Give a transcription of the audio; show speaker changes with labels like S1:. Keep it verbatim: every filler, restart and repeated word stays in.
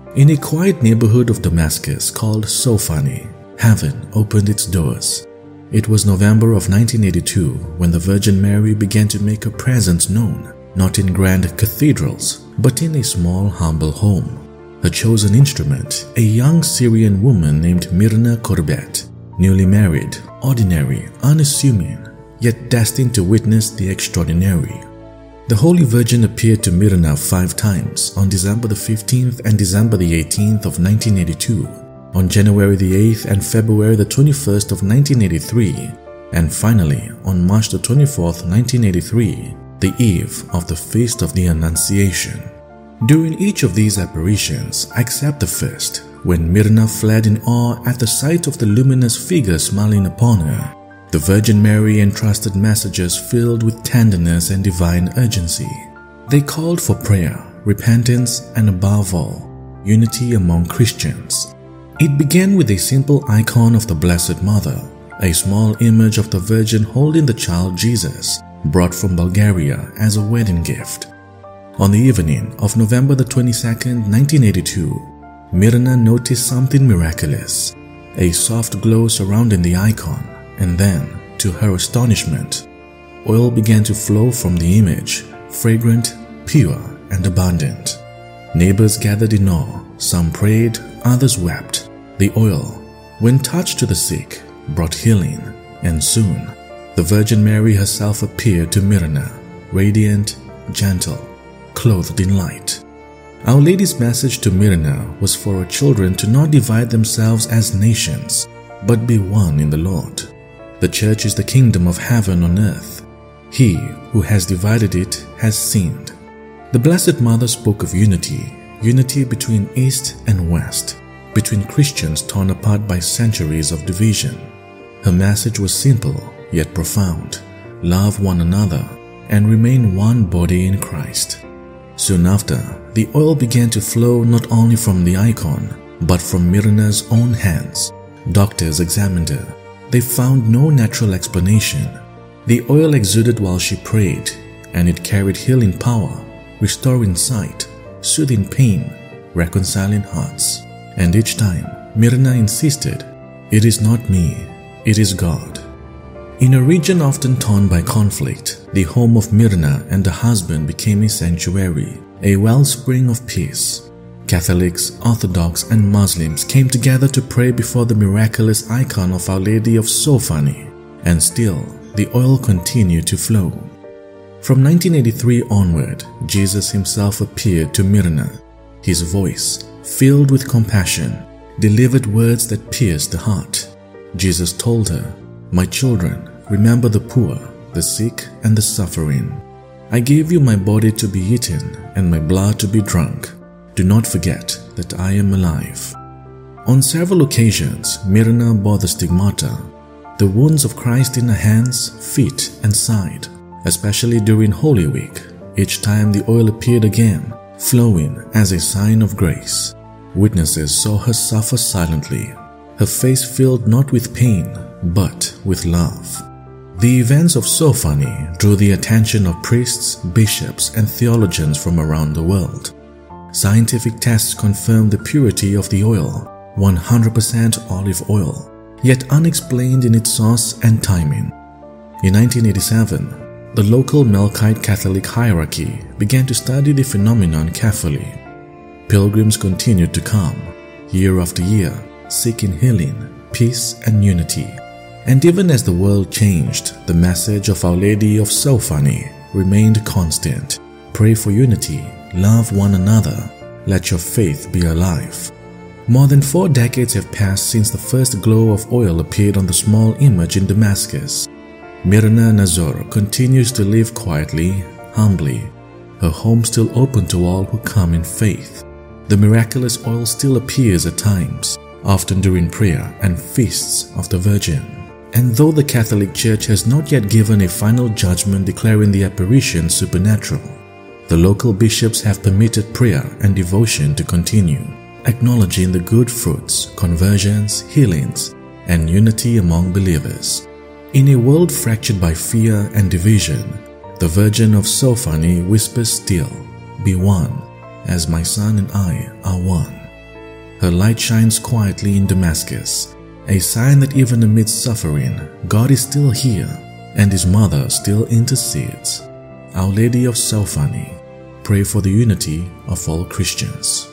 S1: In a quiet neighborhood of Damascus called Sophani, heaven opened its doors. It was November of nineteen eighty-two when the Virgin Mary began to make her presence known, not in grand cathedrals, but in a small, humble home. Her chosen instrument, a young Syrian woman named Myrna Corbett, newly married, ordinary, unassuming, yet destined to witness the extraordinary. The Holy Virgin appeared to Myrna five times on December the fifteenth and December the eighteenth of nineteen eighty-two, on January the eighth and February the twenty-first of nineteen eighty-three, and finally on March the twenty-fourth, nineteen eighty-three, the eve of the Feast of the Annunciation. During each of these apparitions, except the first, when Myrna fled in awe at the sight of the luminous figure smiling upon her, the Virgin Mary entrusted messages filled with tenderness and divine urgency. They called for prayer, repentance, and above all, unity among Christians. It began with a simple icon of the Blessed Mother, a small image of the Virgin holding the child Jesus, brought from Bulgaria as a wedding gift. On the evening of November the twenty-second, nineteen eighty-two, Myrna noticed something miraculous, a soft glow surrounding the icon, and then, to her astonishment, oil began to flow from the image, fragrant, pure, and abundant. Neighbors gathered in awe, some prayed, others wept. The oil, when touched to the sick, brought healing, and soon, the Virgin Mary herself appeared to Myrna, radiant, gentle, clothed in light. Our Lady's message to Myrna was for her children to not divide themselves as nations, but be one in the Lord. The Church is the kingdom of heaven on earth. He who has divided it has sinned. The Blessed Mother spoke of unity, unity between East and West, between Christians torn apart by centuries of division. Her message was simple yet profound. Love one another and remain one body in Christ. Soon after, the oil began to flow not only from the icon, but from Myrna's own hands. Doctors examined her. They found no natural explanation. The oil exuded while she prayed, and it carried healing power, restoring sight, soothing pain, reconciling hearts. And each time, Myrna insisted, "It is not me, it is God." In a region often torn by conflict, the home of Myrna and her husband became a sanctuary, a wellspring of peace. Catholics, Orthodox, and Muslims came together to pray before the miraculous icon of Our Lady of Sophani, and still, the oil continued to flow. From nineteen eighty-three onward, Jesus himself appeared to Myrna. His voice, filled with compassion, delivered words that pierced the heart. Jesus told her, "My children, remember the poor, the sick, and the suffering. I gave you my body to be eaten and my blood to be drunk. Do not forget that I am alive." On several occasions, Myrna bore the stigmata, the wounds of Christ in her hands, feet, and side, especially during Holy Week. Each time the oil appeared again, flowing as a sign of grace. Witnesses saw her suffer silently, her face filled not with pain, but with love. The events of Sophani drew the attention of priests, bishops, and theologians from around the world. Scientific tests confirmed the purity of the oil, one hundred percent olive oil, yet unexplained in its source and timing. In nineteen eighty-seven, the local Melkite Catholic hierarchy began to study the phenomenon carefully. Pilgrims continued to come, year after year, seeking healing, peace, and unity. And even as the world changed, the message of Our Lady of Sophani remained constant. Pray for unity, love one another, let your faith be alive. More than four decades have passed since the first glow of oil appeared on the small image in Damascus. Myrna Nazor continues to live quietly, humbly, her home still open to all who come in faith. The miraculous oil still appears at times, often during prayer and feasts of the Virgin. And though the Catholic Church has not yet given a final judgment declaring the apparition supernatural, the local bishops have permitted prayer and devotion to continue, acknowledging the good fruits, conversions, healings, and unity among believers. In a world fractured by fear and division, the Virgin of Sophani whispers still, "Be one, as my son and I are one." Her light shines quietly in Damascus, a sign that even amidst suffering, God is still here and His mother still intercedes. Our Lady of Sofani, pray for the unity of all Christians.